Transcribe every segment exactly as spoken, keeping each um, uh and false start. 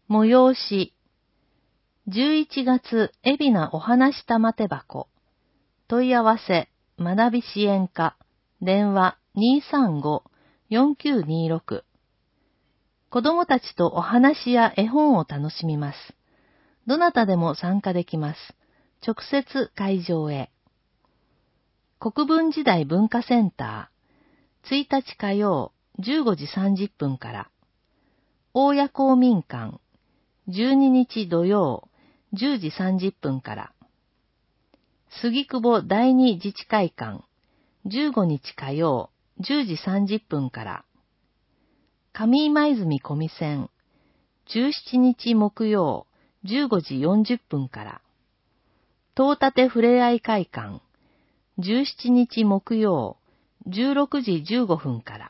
催し。じゅういちがつ、海老名お話玉手箱。問い合わせ、学び支援課。電話 にーさんご よんきゅうにーろく。子供たちとお話や絵本を楽しみます。どなたでも参加できます。直接会場へ。国分時代文化センター。ついたち火曜、じゅうごじさんじゅっぷんから。大谷公民館。じゅうににち土曜、じゅうじさんじゅっぷんから。杉久保第二自治会館。じゅうごにち火曜、じゅうじさんじゅっぷんから。上今泉小見線。じゅうしちにち木曜、じゅうごじよんじゅっぷんから。東立ふれあい会館。じゅうしちにち木曜、じゅうろくじじゅうごふんから。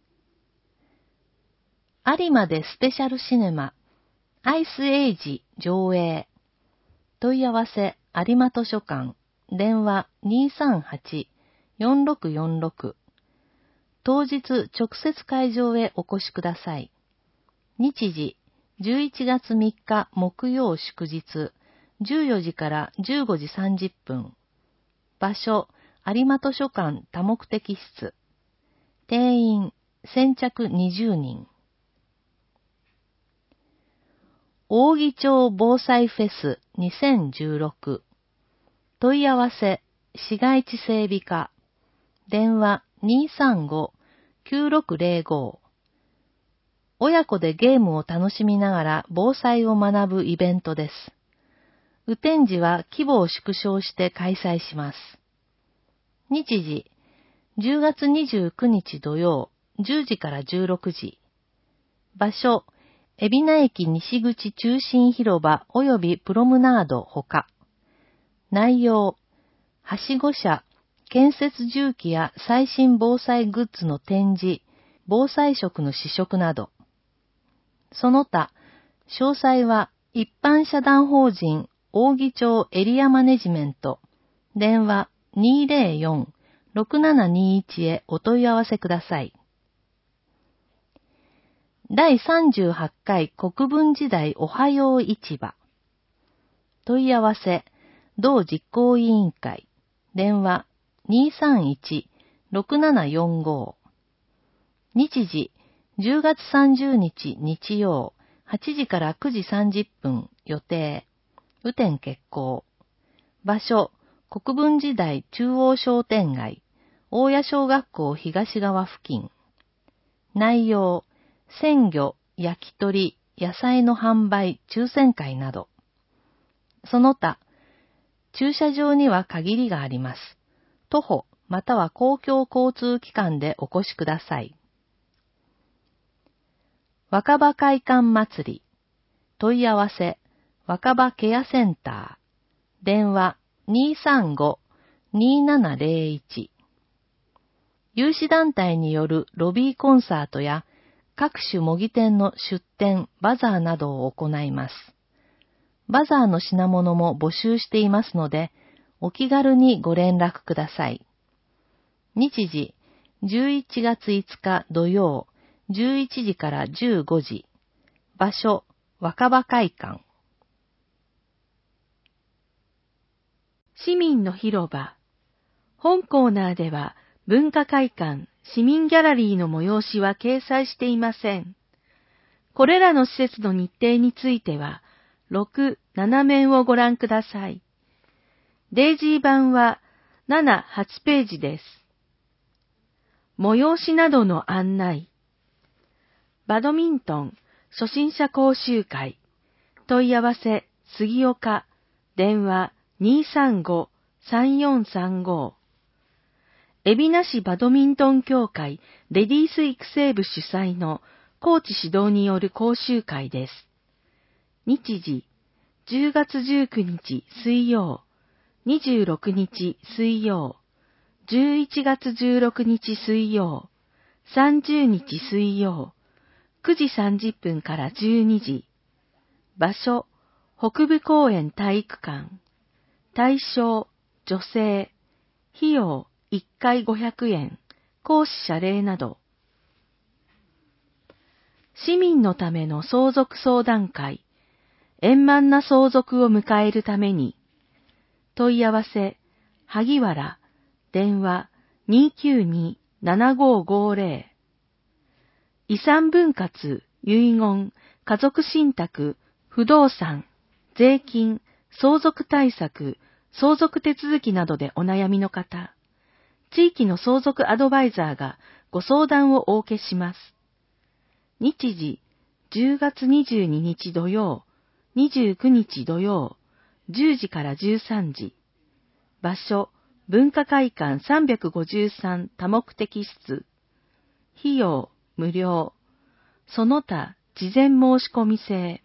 有馬でスペシャルシネマ、アイスエイジ上映。問い合わせ、有馬図書館。電話 にーさんはち よんろくよんろく。当日直接会場へお越しください。日時、じゅういちがつみっか木曜祝日、じゅうよじからじゅうごじさんじゅっぷん。場所、有馬図書館多目的室。定員、先着にじゅうにん。扇町防災フェスにせんじゅうろく。問い合わせ、市街地整備課。電話 にーさんご きゅうろくぜろご。親子でゲームを楽しみながら防災を学ぶイベントです。雨天時は規模を縮小して開催します。日時、じゅうがつにじゅうくにち土曜、じゅうじからじゅうろくじ。場所、海老名駅西口中心広場及びプロムナードほか。内容、はしご車、建設重機や最新防災グッズの展示、防災食の試食など。その他、詳細は一般社団法人扇町エリアマネジメント、電話 にーぜろよん ろくななにいち へお問い合わせください。だいさんじゅうはちかい国分時代おはよう市場。問い合わせ、同実行委員会、電話 にーさんいち ろくななよんご。日時、じゅうがつさんじゅうにち日曜、はちじからくじさんじゅっぷん予定。雨天決行。場所、国分時代中央商店街、大谷小学校東側付近。内容、鮮魚、焼き鳥、野菜の販売、抽選会など。その他、駐車場には限りがあります。徒歩、または公共交通機関でお越しください。若葉会館祭り。問い合わせ、若葉ケアセンター。電話 にーさんご にーななぜろいち。有志団体によるロビーコンサートや各種模擬店の出店、バザーなどを行います。バザーの品物も募集していますので、お気軽にご連絡ください。日時、じゅういちがついつか土曜、じゅういちじからじゅうごじ。場所、若葉会館。市民の広場。本コーナーでは、文化会館、市民ギャラリーの催しは掲載していません。これらの施設の日程については、ろく、なな面をご覧ください。デイジー版はなな、はちページです。催しなどの案内。バドミントン、初心者講習会。問い合わせ、杉岡。電話 にーさんご さんよんさんご。海老名市バドミントン協会レディース育成部主催のコーチ指導による講習会です。日時、じゅうがつじゅうくにち水曜、にじゅうろくにち水曜、じゅういちがつじゅうろくにち水曜、さんじゅうにち水曜、くじさんじゅっぷんからじゅうにじ。場所、北部公園体育館。対象、女性。費用、いっかいごひゃくえん。講師謝礼など。 市民のための相続相談会、円満な相続を迎えるために、問い合わせ、萩原、電話 にーきゅうにーななごーごーぜろ、遺産分割、遺言、家族信託、不動産、税金、相続対策、相続手続きなどでお悩みの方、地域の相続アドバイザーがご相談をお受けします。日時、じゅうがつにじゅうににち土曜、にじゅうくにち土曜、じゅうじからじゅうさんじ。場所、文化会館さんびゃくごじゅうさん多目的室。費用、無料。その他、事前申し込み制。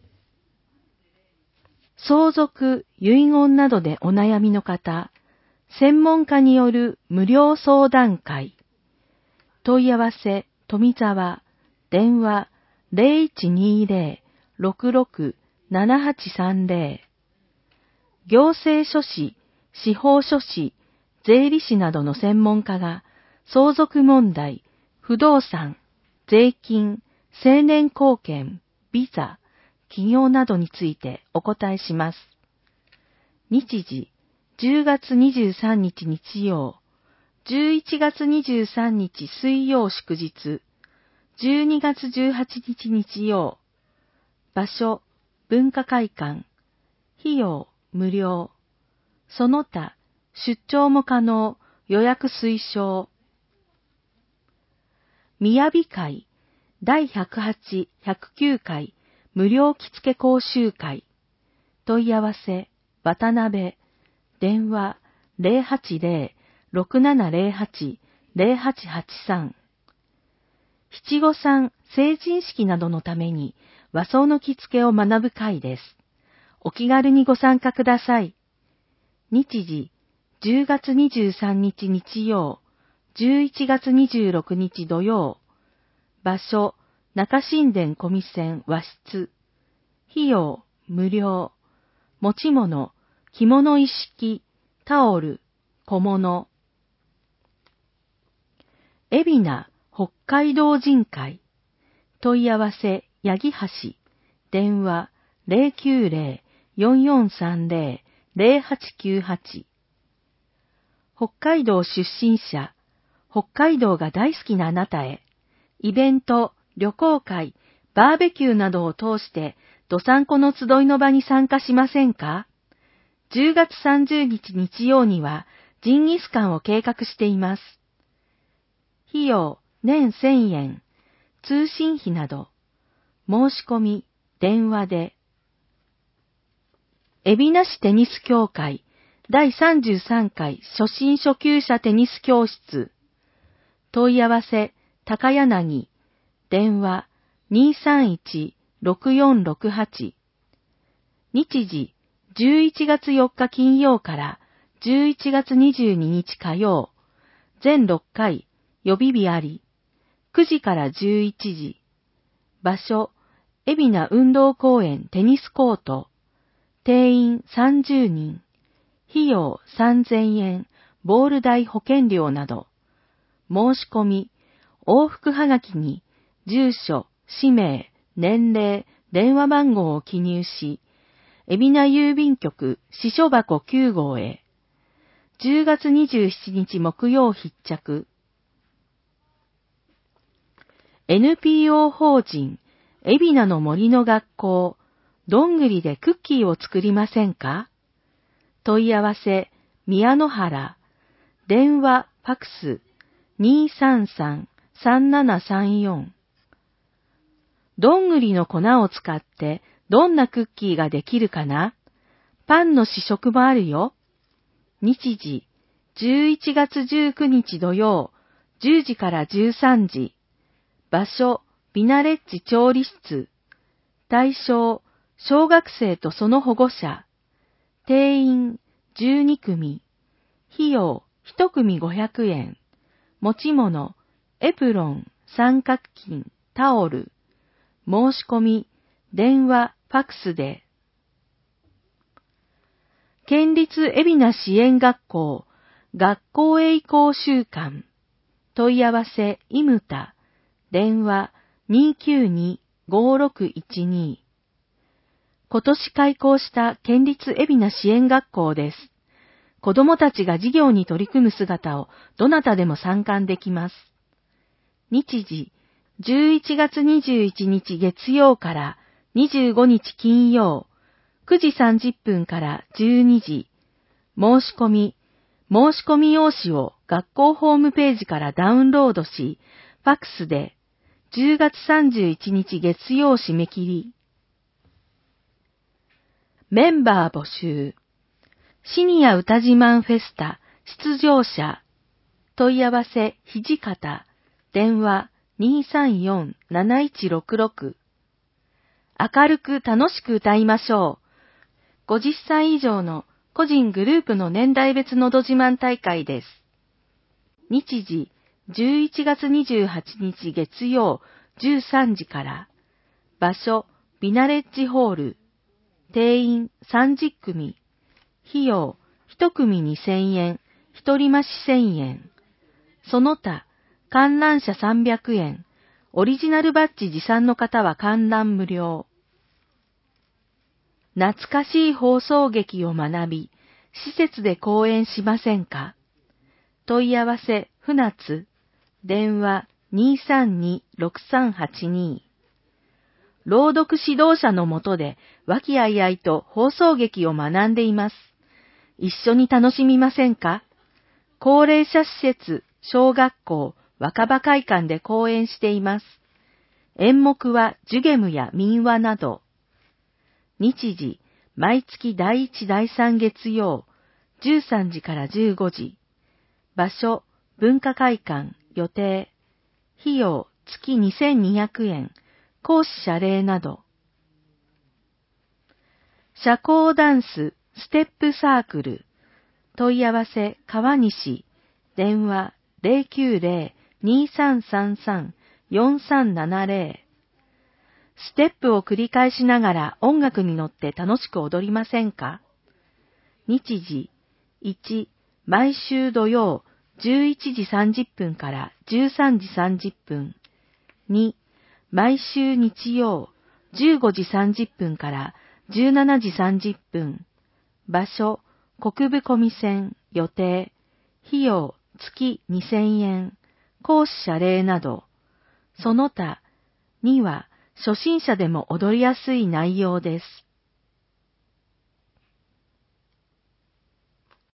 相続、遺言などでお悩みの方、専門家による無料相談会。問い合わせ、富沢、電話 ゼロいちにーぜろ ろくろく ななはちさんぜろ。行政書士、司法書士、税理士などの専門家が相続問題、不動産、税金、成年後見、ビザ、起業などについてお答えします。日時、じゅうがつにじゅうさんにち日曜、じゅういちがつにじゅうさんにち水曜祝日、じゅうにがつじゅうはちにち日曜。場所、文化会館。費用、無料。その他、出張も可能、予約推奨。雅会、だいひゃくはち、ひゃくきゅうかい、無料着付け講習会。問い合わせ、渡辺。電話、ゼロはちゼロ ろくななゼロはち ゼロはちはちさん。七五三、成人式などのために和装の着付けを学ぶ会です。お気軽にご参加ください。日時、じゅうがつにじゅうさんにち日曜、じゅういちがつにじゅうろくにち土曜。場所、中新田小見線和室。費用、無料。持ち物、着物一式、タオル、小物。海老名北海道人会。問い合わせ、八木橋。電話、ゼロきゅうゼロ よんよんさんゼロ ゼロはちきゅうはち。北海道出身者、北海道が大好きなあなたへ。イベント、旅行会、バーベキューなどを通して、どさんこの集いの場に参加しませんか？じゅうがつさんじゅうにち日曜には、ジンギスカンを計画しています。費用、年せんえん、通信費など、申し込み、電話で。海老名市テニス協会、だいさんじゅうさんかい初心初級者テニス教室。問い合わせ、高柳、電話、にーさんいち ろくよんろくはち。日時、じゅういちがつよっか金曜からじゅういちがつにじゅうににち火曜。全ろっかい、予備日あり。くじからじゅういちじ。場所、海老名運動公園テニスコート。定員さんじゅうにん。費用さんぜんえん、ボール代保険料など。申し込み、往復はがきに、住所、氏名、年齢、電話番号を記入し、海老名郵便局支所箱きゅうごうへ。じゅうがつにじゅうしちにち木曜必着。エヌピーオー 法人、海老名の森の学校、どんぐりでクッキーを作りませんか？問い合わせ、宮野原。電話、ファクス、にーさんさん さんななさんよん。どんぐりの粉を使ってどんなクッキーができるかな？パンの試食もあるよ。日時、じゅういちがつじゅうくにち土曜、じゅうじからじゅうさんじ。場所、ビナレッジ調理室。対象、小学生とその保護者。定員、じゅうにくみ。費用、いちくみごひゃくえん。持ち物、エプロン、三角巾、タオル。申し込み、電話、ファクスで。県立海老名支援学校、学校へ移行週間。問い合わせ、イムタ。電話、 にきゅうに ごろくいちに。今年開校した県立海老名支援学校です。子供たちが授業に取り組む姿をどなたでも参観できます。日時、じゅういちがつにじゅういちにち月曜からにじゅうごにち金曜、くじさんじゅっぷんからじゅうにじ。申し込み、申し込み用紙を学校ホームページからダウンロードし、ファックスでじゅうがつさんじゅういちにち月曜締め切り。メンバー募集。シニア歌自慢フェスタ出場者。問い合わせ土方。電話 にーさんよん なないちろくろく。明るく楽しく歌いましょう。ごじゅっさい以上の個人グループの年代別のど自慢大会です。日時、じゅういちがつにじゅうはちにち月曜じゅうさんじから。場所、ビナレッジホール。定員さんじゅっくみ。費用、いちくみにせんえん、一人増しせんえん。その他、観覧車さんびゃくえん。オリジナルバッジ持参の方は観覧無料。懐かしい放送劇を学び、施設で講演しませんか？問い合わせ、船津。電話 にーさんに ろくさんはちに。朗読指導者のもとで和気あいあいと放送劇を学んでいます。一緒に楽しみませんか？高齢者施設、小学校、若葉会館で講演しています。演目はジュゲムや民話など。日時、毎月だいいち、だいさん月曜、じゅうさんじからじゅうごじ。場所、文化会館、予定。費用、月にせんにひゃくえん。講師謝礼など。社交ダンス、ステップサークル。問い合わせ、川西。電話、ゼロきゅうゼロ にーさんさんさん よんさんななゼロ。ステップを繰り返しながら音楽に乗って楽しく踊りませんか？日時、いち、毎週土曜、じゅういちじさんじゅっぷんからじゅうさんじさんじゅっぷん。に、毎週日曜、じゅうごじさんじゅっぷんからじゅうしちじさんじゅっぷん。場所、国分小見線、予定。費用、月にせんえん。講師謝礼など。その他、には、初心者でも踊りやすい内容です。